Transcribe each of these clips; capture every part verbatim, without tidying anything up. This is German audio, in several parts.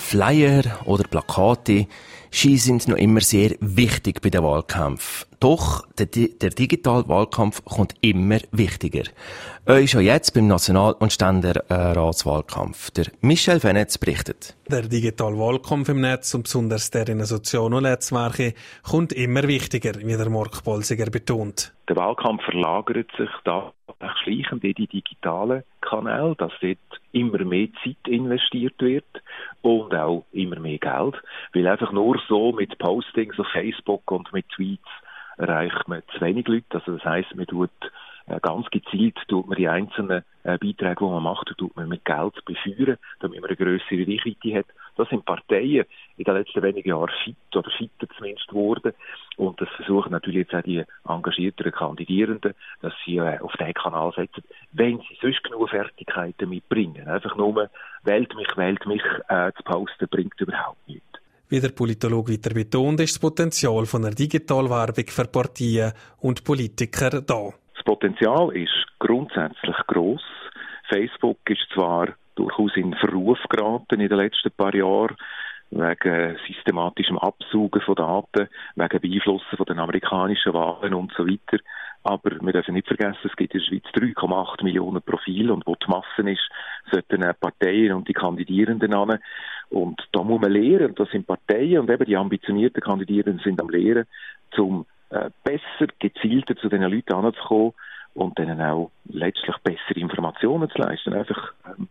Flyer oder Plakate, sie sind noch immer sehr wichtig bei den Wahlkämpfen. Doch der, der digitale Wahlkampf kommt immer wichtiger. Euch schon jetzt beim National- und Ständeratswahlkampf. Der Michel Venetz berichtet. Der digitale Wahlkampf im Netz und besonders der in den sozialen Netzwerken kommt immer wichtiger, wie der Mark Bolsiger betont. Der Wahlkampf verlagert sich da schleichend in die digitalen Kanäle, dass dort immer mehr Zeit investiert wird und auch immer mehr Geld. Weil einfach nur so mit Postings auf Facebook und mit Tweets erreicht man zu wenig Leute. Also das heisst, man tut äh, ganz gezielt tut man die einzelnen äh, Beiträge, die man macht, tut man mit Geld befeuern, damit man eine grössere Reichweite hat. Das sind Parteien in den letzten wenigen Jahren fit oder fitter zumindest geworden. Und das versuchen natürlich jetzt auch die engagierteren Kandidierenden, dass sie äh, auf diesen Kanal setzen, wenn sie sonst genug Fertigkeiten mitbringen. Einfach nur «Wählt mich, wählt mich» äh, zu posten, bringt überhaupt nichts. Wie der Politologe weiter betont, ist das Potenzial von einer Digitalwerbung für Parteien und Politiker da. Das Potenzial ist grundsätzlich gross. Facebook ist zwar durchaus in Verruf geraten in den letzten paar Jahren, wegen systematischem Absaugen von Daten, wegen Beeinflussen von den amerikanischen Wahlen und so weiter. Aber wir dürfen nicht vergessen, es gibt in der Schweiz drei Komma acht Millionen Profile und wo die Masse ist, sollten die Parteien und die Kandidierenden an. Und da muss man lernen, das sind Parteien und eben die ambitionierten Kandidierenden sind am Lehren, um äh, besser, gezielter zu den Leuten anzukommen und denen auch letztlich bessere Informationen zu leisten. Einfach ähm,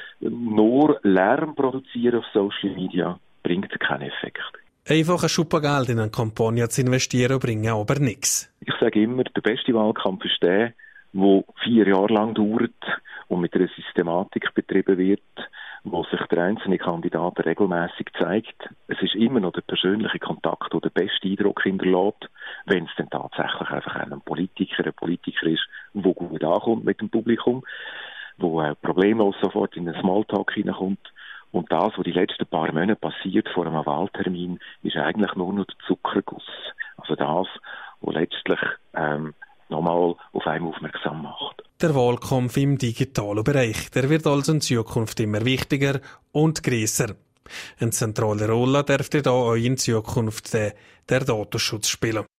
nur Lärm produzieren auf Social Media bringt keinen Effekt. Einfach ein Schubba Geld in eine Kampagne zu investieren, bringt aber nichts. Ich sage immer, der beste Wahlkampf ist der, der vier Jahre lang dauert und mit einer Systematik betrieben wird, wo sich der einzelne Kandidat regelmäßig zeigt. Es ist immer noch der persönliche Kontakt, der den besten Eindruck hinterlässt, wenn es dann tatsächlich einfach ein Politiker, ein Politiker ist, der gut ankommt mit dem Publikum, wo auch problemlos sofort in den Smalltalk hineinkommt. Und das, was die letzten paar Monate passiert vor einem Wahltermin, ist eigentlich nur noch der Zuckerguss. Also das, was letztlich ähm, nochmal auf einen aufmerksam macht. Der Wahlkampf im digitalen Bereich, der wird also in Zukunft immer wichtiger und grösser. Eine zentrale Rolle dürfte da auch in Zukunft der, der Datenschutz spielen.